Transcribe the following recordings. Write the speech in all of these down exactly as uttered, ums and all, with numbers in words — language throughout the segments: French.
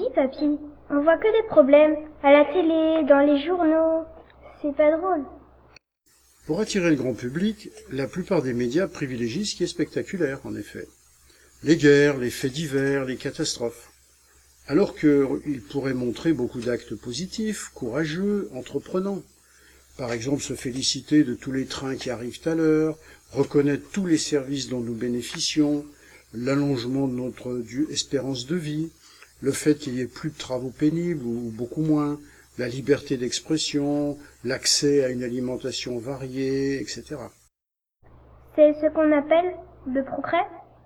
dis, papy, on voit que des problèmes, à la télé, dans les journaux. C'est pas drôle. Pour attirer le grand public, la plupart des médias privilégient ce qui est spectaculaire, en effet. Les guerres, les faits divers, les catastrophes. Alors qu'ils pourraient montrer beaucoup d'actes positifs, courageux, entreprenants. Par exemple, se féliciter de tous les trains qui arrivent à l'heure, reconnaître tous les services dont nous bénéficions, l'allongement de notre espérance de vie, le fait qu'il y ait plus de travaux pénibles ou beaucoup moins, la liberté d'expression, l'accès à une alimentation variée, et cetera. C'est ce qu'on appelle le progrès, non ?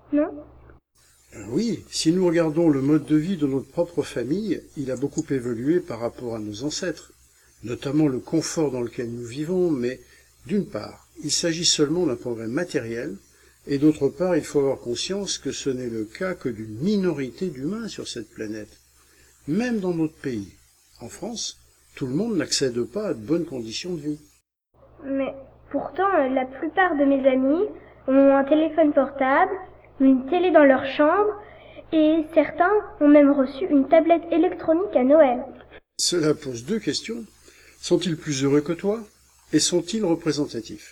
Oui, si nous regardons le mode de vie de notre propre famille, il a beaucoup évolué par rapport à nos ancêtres, notamment le confort dans lequel nous vivons, mais d'une part, il s'agit seulement d'un progrès matériel, et d'autre part, il faut avoir conscience que ce n'est le cas que d'une minorité d'humains sur cette planète. Même dans notre pays, en France, tout le monde n'accède pas à de bonnes conditions de vie. Mais pourtant, la plupart de mes amis ont un téléphone portable, une télé dans leur chambre, et certains ont même reçu une tablette électronique à Noël. Cela pose deux questions. Sont-ils plus heureux que toi ? Et sont-ils représentatifs ?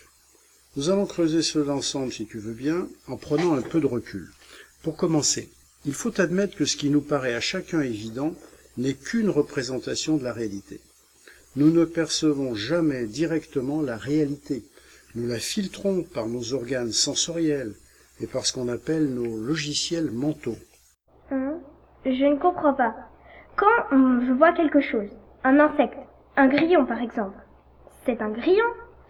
Nous allons creuser cela ensemble, si tu veux bien, en prenant un peu de recul. Pour commencer, il faut admettre que ce qui nous paraît à chacun évident n'est qu'une représentation de la réalité. Nous ne percevons jamais directement la réalité. Nous la filtrons par nos organes sensoriels et par ce qu'on appelle nos logiciels mentaux. Hein ? Je ne comprends pas. Quand je vois quelque chose, un insecte, un grillon par exemple, c'est un grillon ?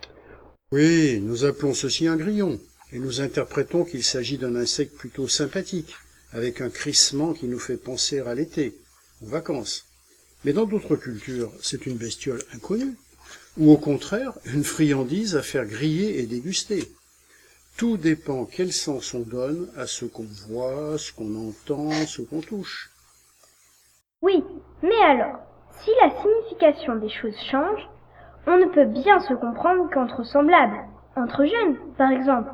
Oui, nous appelons ceci un grillon, et nous interprétons qu'il s'agit d'un insecte plutôt sympathique, avec un crissement qui nous fait penser à l'été, aux vacances. Mais dans d'autres cultures, c'est une bestiole inconnue, ou au contraire, une friandise à faire griller et déguster. Tout dépend quel sens on donne à ce qu'on voit, ce qu'on entend, ce qu'on touche. Oui, mais alors, si la signification des choses change, on ne peut bien se comprendre qu'entre semblables, entre jeunes, par exemple.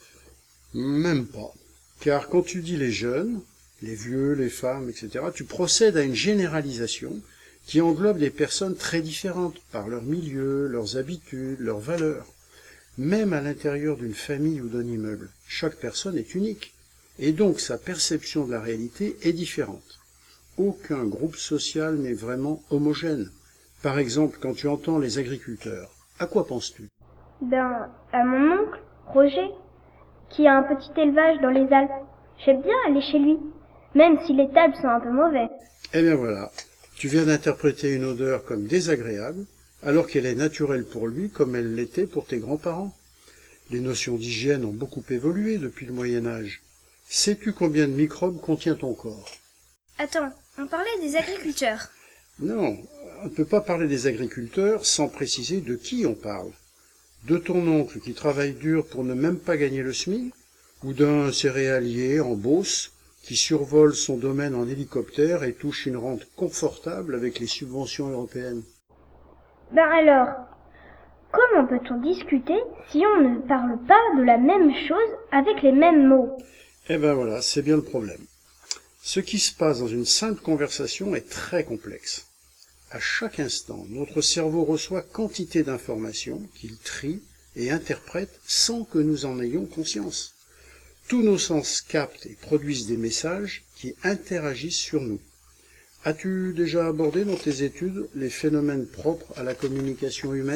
Même pas. Car quand tu dis les jeunes, les vieux, les femmes, et cetera, tu procèdes à une généralisation qui englobe des personnes très différentes par leur milieu, leurs habitudes, leurs valeurs. Même à l'intérieur d'une famille ou d'un immeuble, chaque personne est unique, et donc sa perception de la réalité est différente. Aucun groupe social n'est vraiment homogène. Par exemple, quand tu entends les agriculteurs, à quoi penses-tu ? Ben, à mon oncle, Roger, qui a un petit élevage dans les Alpes. J'aime bien aller chez lui, même si les tables sont un peu mauvaises. Eh bien voilà, tu viens d'interpréter une odeur comme désagréable, alors qu'elle est naturelle pour lui comme elle l'était pour tes grands-parents. Les notions d'hygiène ont beaucoup évolué depuis le Moyen-Âge. Sais-tu combien de microbes contient ton corps ? Attends, on parlait des agriculteurs. Non, on ne peut pas parler des agriculteurs sans préciser de qui on parle. De ton oncle qui travaille dur pour ne même pas gagner le SMIC, ou d'un céréalier en Beauce qui survole son domaine en hélicoptère et touche une rente confortable avec les subventions européennes. Ben alors, comment peut-on discuter si on ne parle pas de la même chose avec les mêmes mots ? Eh ben voilà, c'est bien le problème. Ce qui se passe dans une simple conversation est très complexe. À chaque instant, notre cerveau reçoit quantité d'informations qu'il trie et interprète sans que nous en ayons conscience. Tous nos sens captent et produisent des messages qui interagissent sur nous. As-tu déjà abordé dans tes études les phénomènes propres à la communication humaine ?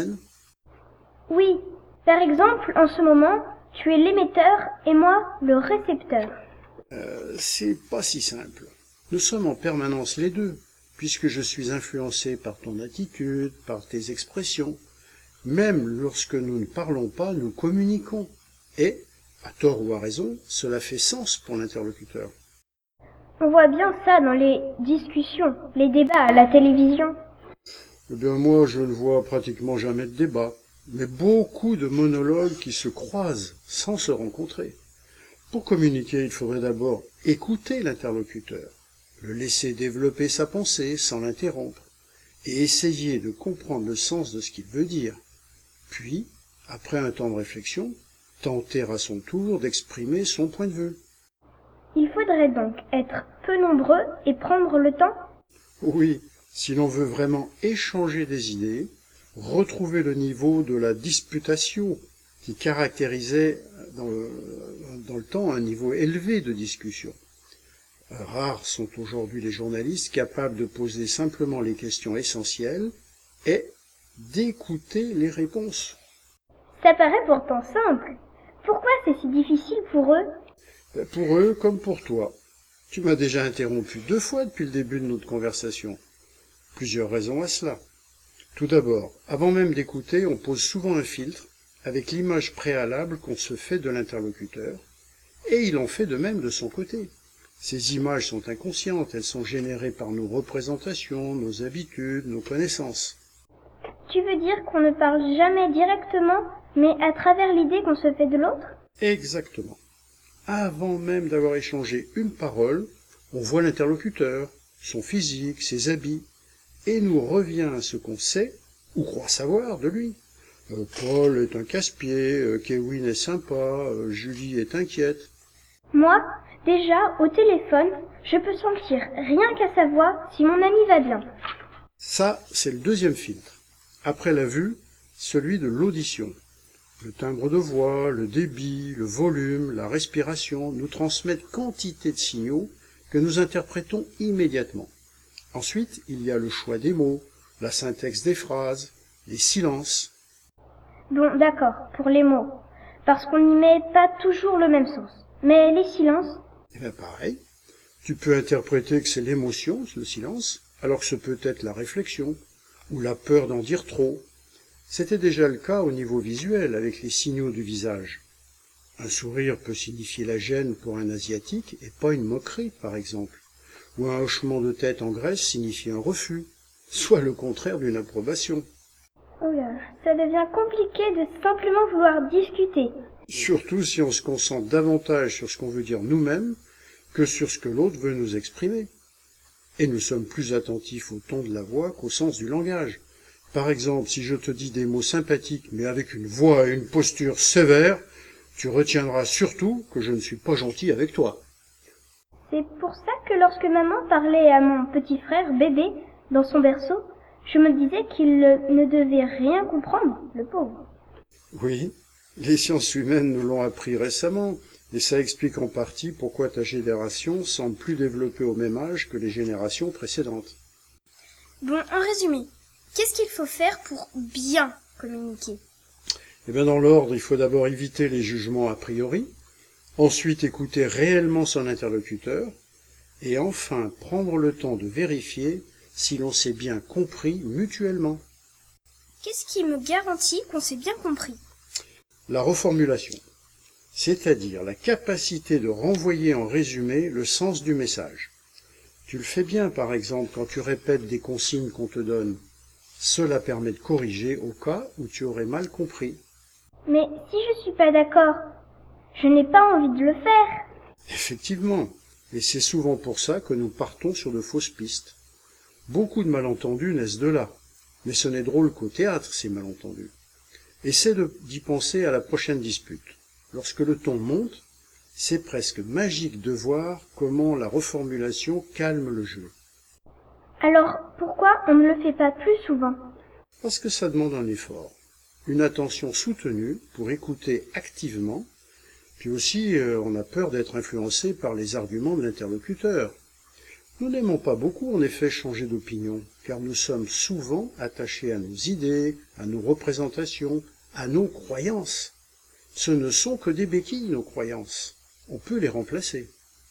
Oui, par exemple, en ce moment, tu es l'émetteur et moi le récepteur. Euh, c'est pas si simple. Nous sommes en permanence les deux, puisque je suis influencé par ton attitude, par tes expressions. Même lorsque nous ne parlons pas, nous communiquons. Et, à tort ou à raison, cela fait sens pour l'interlocuteur. On voit bien ça dans les discussions, les débats à la télévision. Eh bien moi, je ne vois pratiquement jamais de débat, mais beaucoup de monologues qui se croisent sans se rencontrer. Pour communiquer, il faudrait d'abord écouter l'interlocuteur, le laisser développer sa pensée sans l'interrompre, et essayer de comprendre le sens de ce qu'il veut dire. Puis, après un temps de réflexion, tenter à son tour d'exprimer son point de vue. Il faudrait donc être peu nombreux et prendre le temps ? Oui, si l'on veut vraiment échanger des idées, retrouver le niveau de la disputation qui caractérisait dans le, dans le temps un niveau élevé de discussion. Rares sont aujourd'hui les journalistes capables de poser simplement les questions essentielles et d'écouter les réponses. Ça paraît pourtant simple. Pourquoi c'est si difficile pour eux? Pour eux comme pour toi. Tu m'as déjà interrompu deux fois depuis le début de notre conversation. Plusieurs raisons à cela. Tout d'abord, avant même d'écouter, on pose souvent un filtre avec l'image préalable qu'on se fait de l'interlocuteur, et il en fait de même de son côté. Ces images sont inconscientes, elles sont générées par nos représentations, nos habitudes, nos connaissances. Tu veux dire qu'on ne parle jamais directement, mais à travers l'idée qu'on se fait de l'autre? Exactement. Avant même d'avoir échangé une parole, on voit l'interlocuteur, son physique, ses habits, et nous revient ce qu'on sait ou croit savoir de lui. Euh, Paul est un casse-pied, euh, Kevin est sympa, euh, Julie est inquiète. Moi, déjà, au téléphone, je peux sentir, rien qu'à sa voix, si mon ami va bien. Ça, c'est le deuxième filtre. Après la vue, celui de l'audition. Le timbre de voix, le débit, le volume, la respiration nous transmettent quantité de signaux que nous interprétons immédiatement. Ensuite, il y a le choix des mots, la syntaxe des phrases, les silences. Bon, d'accord, pour les mots, parce qu'on n'y met pas toujours le même sens. Mais les silences? Eh bien pareil, tu peux interpréter que c'est l'émotion, le silence, alors que ce peut être la réflexion, ou la peur d'en dire trop. C'était déjà le cas au niveau visuel avec les signaux du visage. Un sourire peut signifier la gêne pour un asiatique et pas une moquerie, par exemple. Ou un hochement de tête en Grèce signifie un refus, soit le contraire d'une approbation. Oh là, ça devient compliqué de simplement vouloir discuter. Surtout si on se concentre davantage sur ce qu'on veut dire nous-mêmes que sur ce que l'autre veut nous exprimer. Et nous sommes plus attentifs au ton de la voix qu'au sens du langage. Par exemple, si je te dis des mots sympathiques mais avec une voix et une posture sévères, tu retiendras surtout que je ne suis pas gentil avec toi. C'est pour ça que lorsque maman parlait à mon petit frère bébé dans son berceau, je me disais qu'il ne devait rien comprendre, le pauvre. Oui, les sciences humaines nous l'ont appris récemment, et ça explique en partie pourquoi ta génération semble plus développée au même âge que les générations précédentes. Bon, en résumé, qu'est-ce qu'il faut faire pour bien communiquer? Eh bien, dans l'ordre, il faut d'abord éviter les jugements a priori, ensuite écouter réellement son interlocuteur, et enfin prendre le temps de vérifier si l'on s'est bien compris mutuellement. Qu'est-ce qui me garantit qu'on s'est bien compris? La reformulation, c'est-à-dire la capacité de renvoyer en résumé le sens du message. Tu le fais bien, par exemple, quand tu répètes des consignes qu'on te donne. Cela permet de corriger au cas où tu aurais mal compris. Mais si je suis pas d'accord, je n'ai pas envie de le faire. Effectivement, et c'est souvent pour ça que nous partons sur de fausses pistes. Beaucoup de malentendus naissent de là, mais ce n'est drôle qu'au théâtre, ces malentendus. Essaie de- d'y penser à la prochaine dispute. Lorsque le ton monte, c'est presque magique de voir comment la reformulation calme le jeu. Alors, pourquoi on ne le fait pas plus souvent? Parce que ça demande un effort, une attention soutenue pour écouter activement, puis aussi euh, on a peur d'être influencé par les arguments de l'interlocuteur. Nous n'aimons pas beaucoup en effet changer d'opinion, car nous sommes souvent attachés à nos idées, à nos représentations, à nos croyances. Ce ne sont que des béquilles, nos croyances. On peut les remplacer.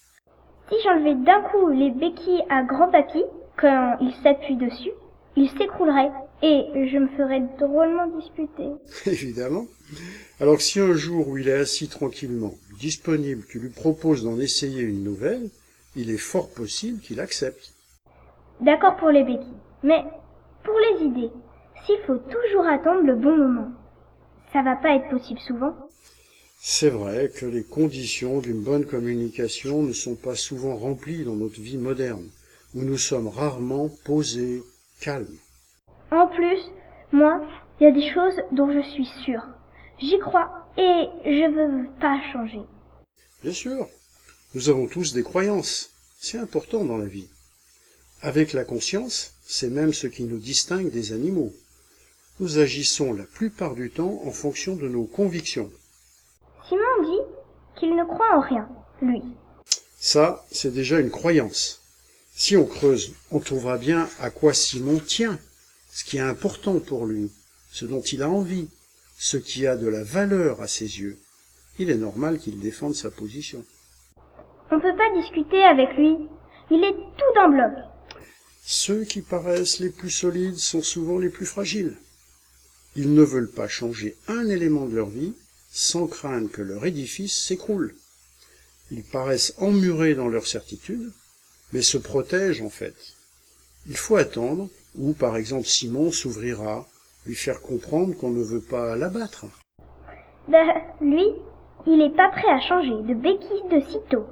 Si j'enlevais d'un coup les béquilles à grand-papy, quand il s'appuie dessus, il s'écroulerait et je me ferais drôlement disputer. Évidemment. Alors que si un jour où il est assis tranquillement, disponible, tu lui proposes d'en essayer une nouvelle, il est fort possible qu'il accepte. D'accord pour les béquilles, mais pour les idées, s'il faut toujours attendre le bon moment, ça va pas être possible souvent. C'est vrai que les conditions d'une bonne communication ne sont pas souvent remplies dans notre vie moderne, où nous sommes rarement posés, calmes. En plus, moi, il y a des choses dont je suis sûre. J'y crois et je veux pas changer. Bien sûr, nous avons tous des croyances. C'est important dans la vie. Avec la conscience, c'est même ce qui nous distingue des animaux. Nous agissons la plupart du temps en fonction de nos convictions. Simon dit qu'il ne croit en rien, lui. Ça, c'est déjà une croyance. Si on creuse, on trouvera bien à quoi Simon tient, ce qui est important pour lui, ce dont il a envie, ce qui a de la valeur à ses yeux. Il est normal qu'il défende sa position. On ne peut pas discuter avec lui. Il est tout d'un bloc. Ceux qui paraissent les plus solides sont souvent les plus fragiles. Ils ne veulent pas changer un élément de leur vie sans craindre que leur édifice s'écroule. Ils paraissent emmurés dans leur certitude, mais se protègent en fait. Il faut attendre, ou par exemple Simon s'ouvrira, lui faire comprendre qu'on ne veut pas l'abattre. Ben, lui, il est pas prêt à changer de béquille de sitôt.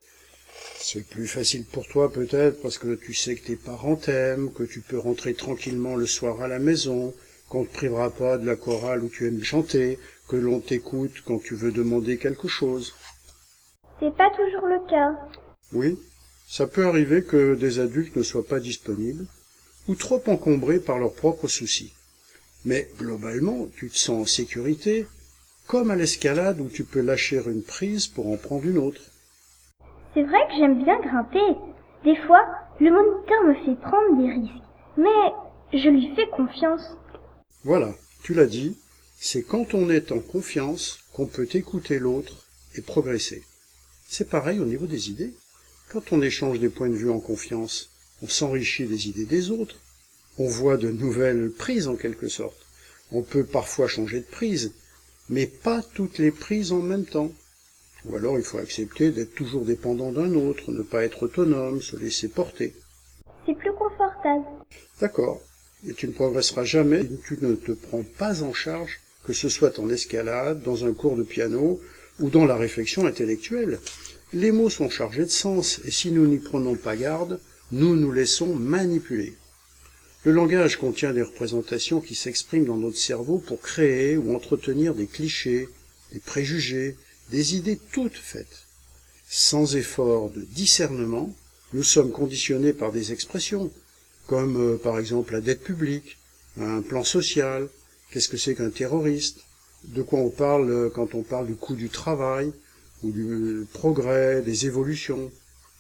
C'est plus facile pour toi peut-être parce que tu sais que tes parents t'aiment, que tu peux rentrer tranquillement le soir à la maison, qu'on ne te privera pas de la chorale où tu aimes chanter, que l'on t'écoute quand tu veux demander quelque chose. C'est pas toujours le cas. Oui, ça peut arriver que des adultes ne soient pas disponibles ou trop encombrés par leurs propres soucis. Mais globalement, tu te sens en sécurité, comme à l'escalade où tu peux lâcher une prise pour en prendre une autre. C'est vrai que j'aime bien grimper. Des fois, le moniteur me fait prendre des risques, mais je lui fais confiance. Voilà, tu l'as dit, c'est quand on est en confiance qu'on peut écouter l'autre et progresser. C'est pareil au niveau des idées. Quand on échange des points de vue en confiance, on s'enrichit des idées des autres. On voit de nouvelles prises en quelque sorte. On peut parfois changer de prise, mais pas toutes les prises en même temps. Ou alors il faut accepter d'être toujours dépendant d'un autre, ne pas être autonome, se laisser porter. C'est plus confortable. D'accord, mais tu ne progresseras jamais si tu ne te prends pas en charge, que ce soit en escalade, dans un cours de piano ou dans la réflexion intellectuelle. Les mots sont chargés de sens, et si nous n'y prenons pas garde, nous nous laissons manipuler. Le langage contient des représentations qui s'expriment dans notre cerveau pour créer ou entretenir des clichés, des préjugés, des idées toutes faites. Sans effort de discernement, nous sommes conditionnés par des expressions, comme euh, par exemple la dette publique, un plan social, qu'est-ce que c'est qu'un terroriste, de quoi on parle euh, quand on parle du coût du travail, ou du progrès, des évolutions.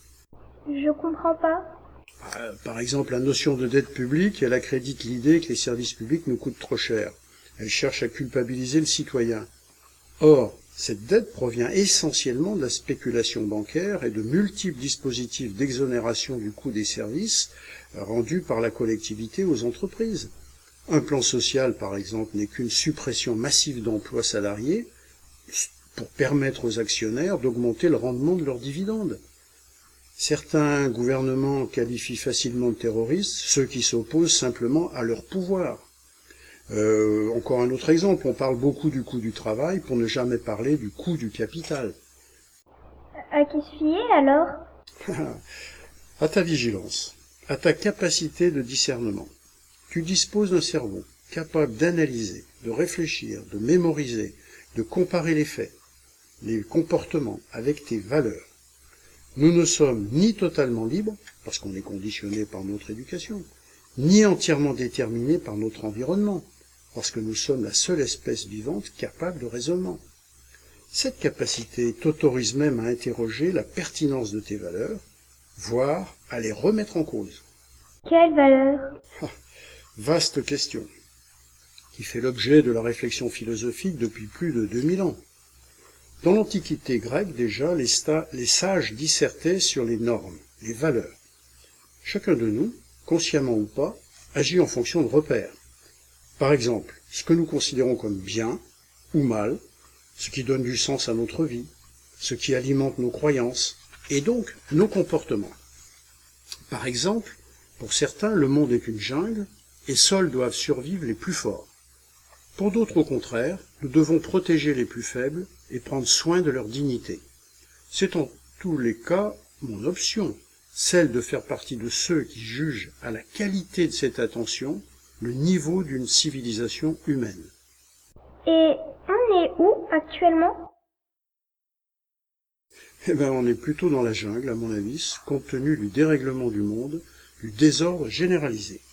Je comprends pas. Euh, par exemple, la notion de dette publique, elle accrédite l'idée que les services publics nous coûtent trop cher. Elle cherche à culpabiliser le citoyen. Or, cette dette provient essentiellement de la spéculation bancaire et de multiples dispositifs d'exonération du coût des services rendus par la collectivité aux entreprises. Un plan social, par exemple, n'est qu'une suppression massive d'emplois salariés pour permettre aux actionnaires d'augmenter le rendement de leurs dividendes. Certains gouvernements qualifient facilement de terroristes ceux qui s'opposent simplement à leur pouvoir. Euh, encore un autre exemple, on parle beaucoup du coût du travail pour ne jamais parler du coût du capital. À qui se fier alors? À ta vigilance, à ta capacité de discernement. Tu disposes d'un cerveau capable d'analyser, de réfléchir, de mémoriser, de comparer les faits, les comportements avec tes valeurs. Nous ne sommes ni totalement libres, parce qu'on est conditionné par notre éducation, ni entièrement déterminés par notre environnement, parce que nous sommes la seule espèce vivante capable de raisonnement. Cette capacité t'autorise même à interroger la pertinence de tes valeurs, voire à les remettre en cause. Quelle valeur? Ah, vaste question, qui fait l'objet de la réflexion philosophique depuis plus de deux mille ans. Dans l'Antiquité grecque, déjà, les, les sages dissertaient sur les normes, les valeurs. Chacun de nous, consciemment ou pas, agit en fonction de repères. Par exemple, ce que nous considérons comme bien ou mal, ce qui donne du sens à notre vie, ce qui alimente nos croyances, et donc nos comportements. Par exemple, pour certains, le monde est une jungle, et seuls doivent survivre les plus forts. Pour d'autres, au contraire, nous devons protéger les plus faibles et prendre soin de leur dignité. C'est en tous les cas mon option, celle de faire partie de ceux qui jugent à la qualité de cette attention le niveau d'une civilisation humaine. Et on est où actuellement? Eh bien, on est plutôt dans la jungle, à mon avis, compte tenu du dérèglement du monde, du désordre généralisé.